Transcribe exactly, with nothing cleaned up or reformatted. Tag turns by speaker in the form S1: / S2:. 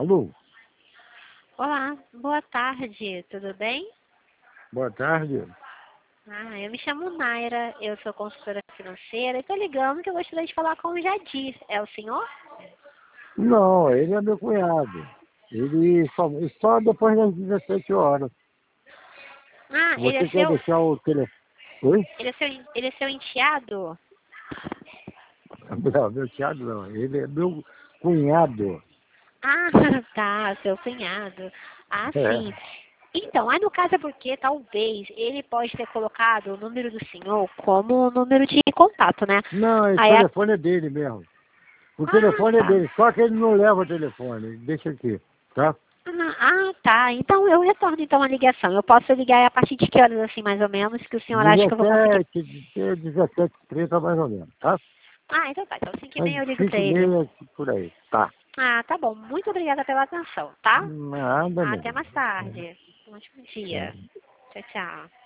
S1: Alô?
S2: Olá, boa tarde, tudo bem?
S1: Boa tarde.
S2: Ah, eu me chamo Naira, eu sou consultora financeira e estou ligando que eu gostaria de falar com o Jadir. É o senhor?
S1: Não, ele é meu cunhado. Ele só, só depois das dezessete horas.
S2: Ah, ele é
S1: Você quer
S2: seu,
S1: deixar o telefone? Oi?
S2: ele é seu, ele é seu enteado?
S1: Não, meu cunhado não. Ele é meu cunhado.
S2: Ah, tá, seu cunhado. Ah,
S1: É.
S2: sim. Então, aí no caso é porque talvez ele pode ter colocado o número do senhor como número de contato, né?
S1: Não, esse
S2: Aí a...
S1: telefone é dele mesmo. O
S2: Ah,
S1: telefone é
S2: tá.
S1: dele, só que ele não leva o telefone. Ele deixa aqui, tá?
S2: Ah, ah, tá. Então eu retorno então a ligação. Eu posso ligar a partir de que horas, assim, mais ou menos, que o senhor acha que eu vou conseguir?
S1: dezessete, dezessete e trinta mais ou menos, tá?
S2: Ah, então tá. Então cinco e
S1: Mas
S2: meia eu ligo pra
S1: cinco e
S2: ele.
S1: meia, por aí. Tá.
S2: Ah, tá bom. Muito obrigada pela atenção, tá?
S1: Nada
S2: Até
S1: mesmo.
S2: mais tarde. Um ótimo
S1: Tchau.
S2: dia. Tchau, tchau.